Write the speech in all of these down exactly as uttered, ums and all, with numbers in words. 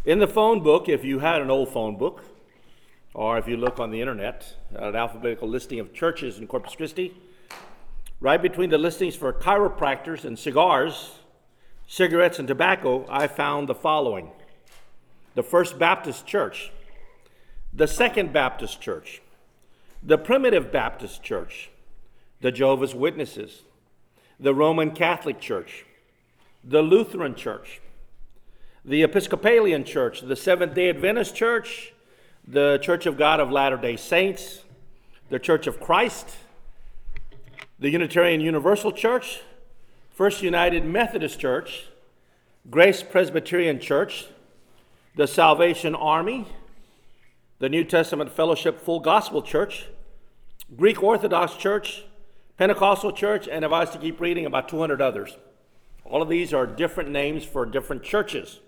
In the phone book, if you had an old phone book, or if you look on the internet, an alphabetical listing of churches in Corpus Christi, right between the listings for chiropractors and cigars, cigarettes and tobacco, I found the following: the First Baptist Church, the Second Baptist Church, the Primitive Baptist Church, the Jehovah's Witnesses, the Roman Catholic Church, the Lutheran Church, the Episcopalian Church, the Seventh-day Adventist Church, the Church of God of Latter-day Saints, the Church of Christ, the Unitarian Universal Church, First United Methodist Church, Grace Presbyterian Church, the Salvation Army, the New Testament Fellowship Full Gospel Church, Greek Orthodox Church, Pentecostal Church, and if I was to keep reading, about two hundred others. All of these are different names for different churches.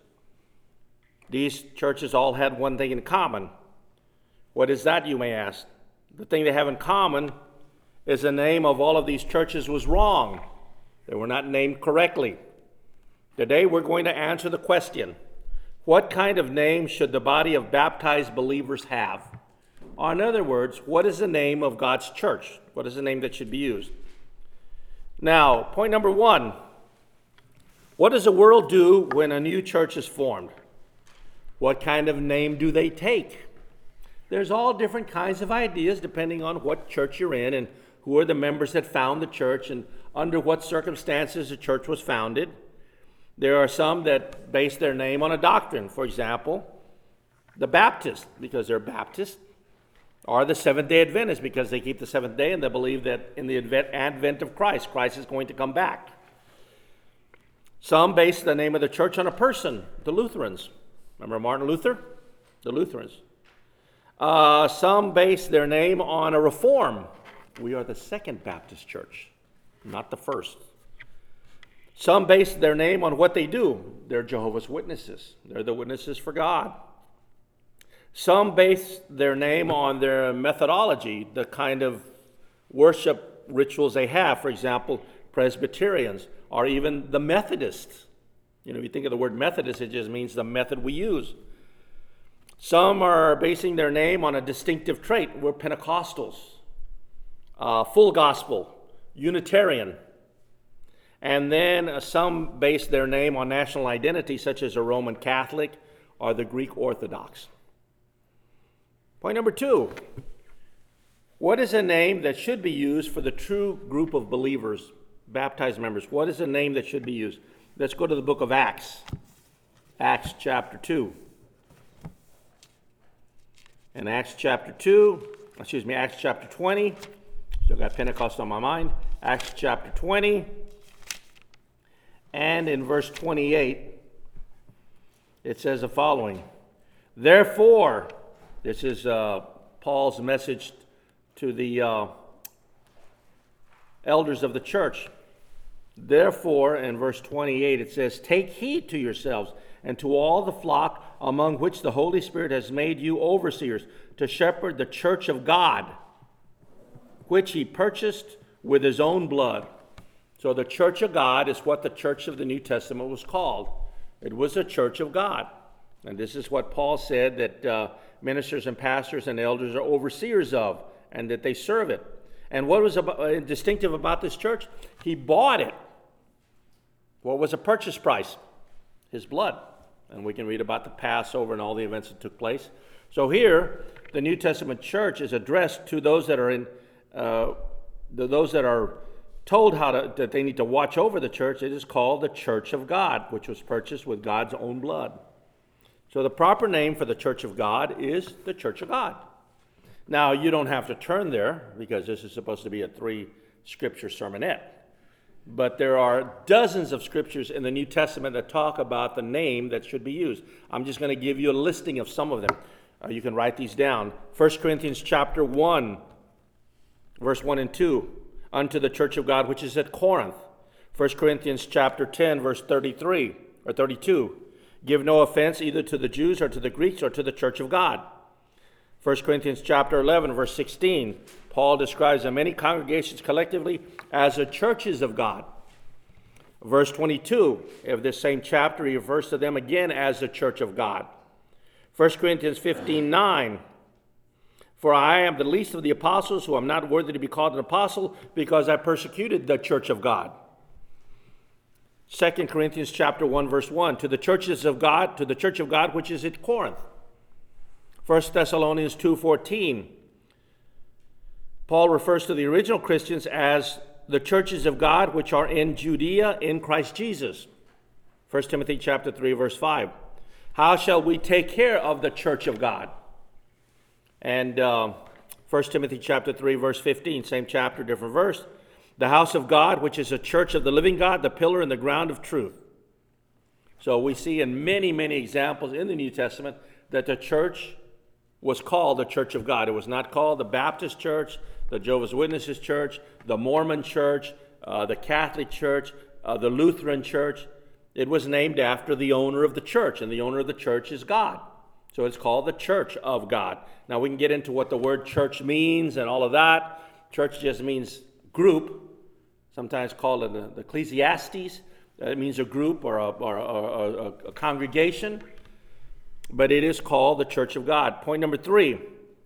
These churches all had one thing in common. What is that, you may ask? The thing they have in common is the name of all of these churches was wrong. They were not named correctly. Today we're going to answer the question: what kind of name should the body of baptized believers have? Or in other words, what is the name of God's church? What is the name that should be used? Now, point number one: what does the world do when a new church is formed? What kind of name do they take? There's all different kinds of ideas depending on what church you're in and who are the members that found the church and under what circumstances the church was founded. There are some that base their name on a doctrine. For example, the Baptists, because they're Baptist, or the Seventh-day Adventists, because they keep the seventh day and they believe that in the advent of Christ, Christ is going to come back. Some base the name of the church on a person, the Lutherans. Remember Martin Luther? The Lutherans. Uh, some base their name on a reform. We are the Second Baptist Church, not the first. Some base their name on what they do. They're Jehovah's Witnesses. They're the witnesses for God. Some base their name on their methodology, the kind of worship rituals they have. For example, Presbyterians, or even the Methodists. You know, if you think of the word Methodist, it just means the method we use. Some are basing their name on a distinctive trait. We're Pentecostals, uh, full gospel, Unitarian. And then uh, some base their name on national identity, such as a Roman Catholic or the Greek Orthodox. Point number two: what is a name that should be used for the true group of believers, baptized members? What is a name that should be used? Let's go to the book of Acts, Acts chapter two. In Acts chapter two, excuse me, Acts chapter twenty, still got Pentecost on my mind, Acts chapter twenty, and in verse twenty-eight, it says the following: therefore, this is uh, Paul's message to the uh, elders of the church. Therefore, in verse twenty-eight, it says, take heed to yourselves and to all the flock among which the Holy Spirit has made you overseers, to shepherd the church of God, which he purchased with his own blood. So the church of God is what the church of the New Testament was called. It was a church of God. And this is what Paul said that uh, ministers and pastors and elders are overseers of, and that they serve it. And what was about, uh, distinctive about this church? He bought it. What was the purchase price? His blood. And we can read about the Passover and all the events that took place. So here, the New Testament church is addressed to those that are in, uh, the, those that are told how to, that they need to watch over the church. It is called the Church of God, which was purchased with God's own blood. So the proper name for the Church of God is the Church of God. Now, you don't have to turn there, because this is supposed to be a three-scripture sermonette. But there are dozens of scriptures in the New Testament that talk about the name that should be used. I'm just going to give you a listing of some of them. Uh, you can write these down. First Corinthians chapter one, verse one and two. Unto the church of God which is at Corinth. First Corinthians chapter ten, verse thirty-three or thirty-two. Give no offense either to the Jews or to the Greeks or to the church of God. First Corinthians chapter eleven, verse sixteen, Paul describes the many congregations collectively as the churches of God. Verse twenty-two of this same chapter, he refers to them again as the church of God. First Corinthians fifteen nine. For I am the least of the apostles, who am not worthy to be called an apostle, because I persecuted the church of God. Second Corinthians chapter one, verse one. To the churches of God, to the church of God which is at Corinth. First Thessalonians two fourteen. Paul refers to the original Christians as the churches of God which are in Judea in Christ Jesus. First Timothy chapter three, verse five. How shall we take care of the church of God? And uh, First Timothy chapter three, verse fifteen, same chapter, different verse. The house of God, which is a church of the living God, the pillar and the ground of truth. So we see in many, many examples in the New Testament that the church was called the church of God. It was not called the Baptist church, the Jehovah's Witnesses church, the Mormon church, uh, the Catholic church, uh, the Lutheran church. It was named after the owner of the church, and the owner of the church is God. So it's called the church of God. Now we can get into what the word church means and all of that. Church just means group, sometimes called it the ecclesiastes. It means a group or a, or, a, or a, a congregation. But it is called the church of God. Point number three.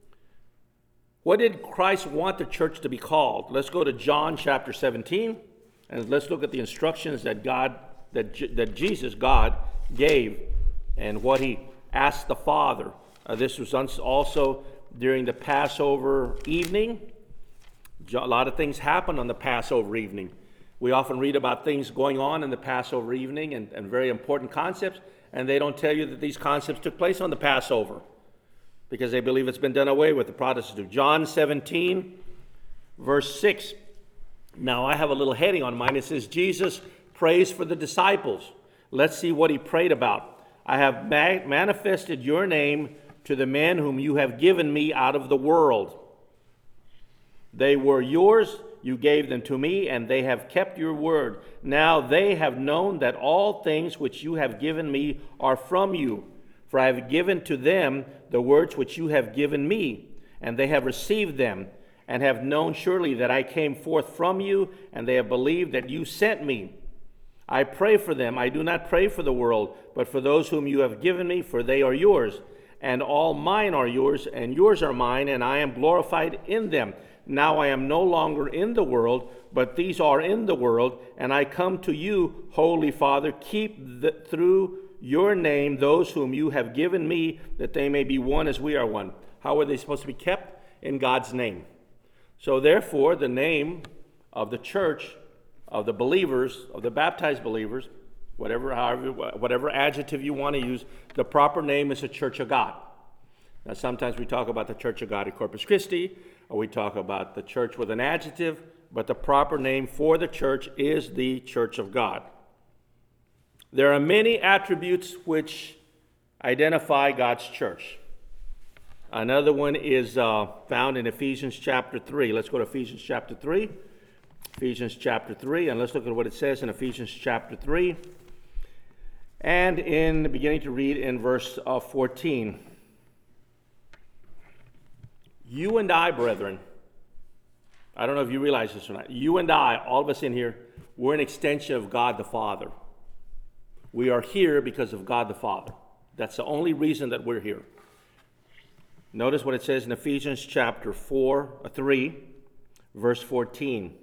What did Christ want the church to be called? Let's go to John chapter seventeen, and let's look at the instructions that God, that, that Jesus, God, gave, and what he asked the Father. Uh, this was also during the Passover evening. A lot of things happen on the Passover evening. We often read about things going on in the Passover evening and, and very important concepts, and they don't tell you that these concepts took place on the Passover because they believe it's been done away with. The Protestants do. John seventeen, verse six. Now I have a little heading on mine. It says, Jesus prays for the disciples. Let's see what he prayed about. I have ma- manifested your name to the men whom you have given me out of the world. They were yours, you gave them to me, and they have kept your word. Now they have known that all things which you have given me are from you. For I have given to them the words which you have given me, and they have received them, and have known surely that I came forth from you, and they have believed that you sent me. I pray for them. I do not pray for the world, but for those whom you have given me, for they are yours. And all mine are yours, and yours are mine, and I am glorified in them. Now I am no longer in the world, but these are in the world, and I come to you, Holy Father. Keep the, through your name those whom you have given me, that they may be one as we are one. How are they supposed to be kept? In God's name. So therefore, the name of the church, of the believers, of the baptized believers, whatever, however, whatever adjective you want to use, the proper name is the church of God. Now, sometimes we talk about the Church of God at Corpus Christi, or we talk about the church with an adjective, but the proper name for the church is the church of God. There are many attributes which identify God's church. Another one is uh, found in Ephesians chapter three. Let's go to Ephesians chapter three. Ephesians chapter three, and let's look at what it says in Ephesians chapter three. And in beginning to read in verse uh, fourteen. You and I, brethren, I don't know if you realize this or not, you and I, all of us in here, we're an extension of God the Father. We are here because of God the Father. That's the only reason that we're here. Notice what it says in Ephesians chapter four, uh, three, verse fourteen.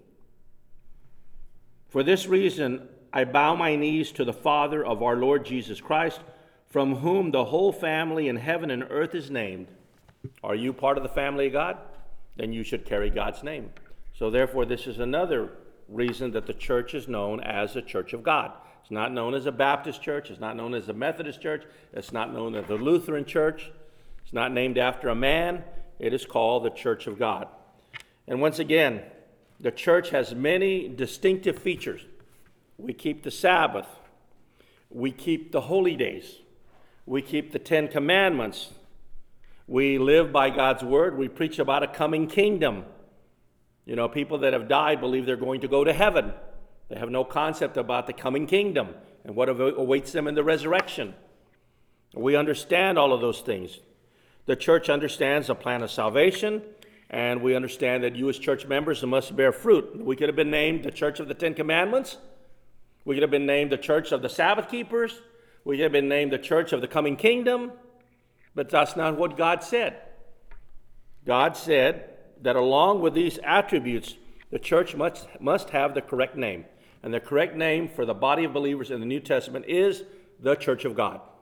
For this reason, I bow my knees to the Father of our Lord Jesus Christ, from whom the whole family in heaven and earth is named. Are you part of the family of God? Then you should carry God's name. So therefore, this is another reason that the church is known as the Church of God. It's not known as a Baptist church. It's not known as a Methodist church. It's not known as the Lutheran church. It's not named after a man. It is called the Church of God. And once again, the church has many distinctive features. We keep the Sabbath. We keep the holy days. We keep the Ten Commandments. We live by God's word. We preach about a coming kingdom. You know, people that have died believe they're going to go to heaven. They have no concept about the coming kingdom and what awaits them in the resurrection. We understand all of those things. The church understands the plan of salvation, and we understand that you as church members must bear fruit. We could have been named the Church of the Ten Commandments. We could have been named the Church of the Sabbath Keepers. We could have been named the Church of the Coming Kingdom. But that's not what God said. God said that along with these attributes, the church must, must have the correct name. And the correct name for the body of believers in the New Testament is the Church of God.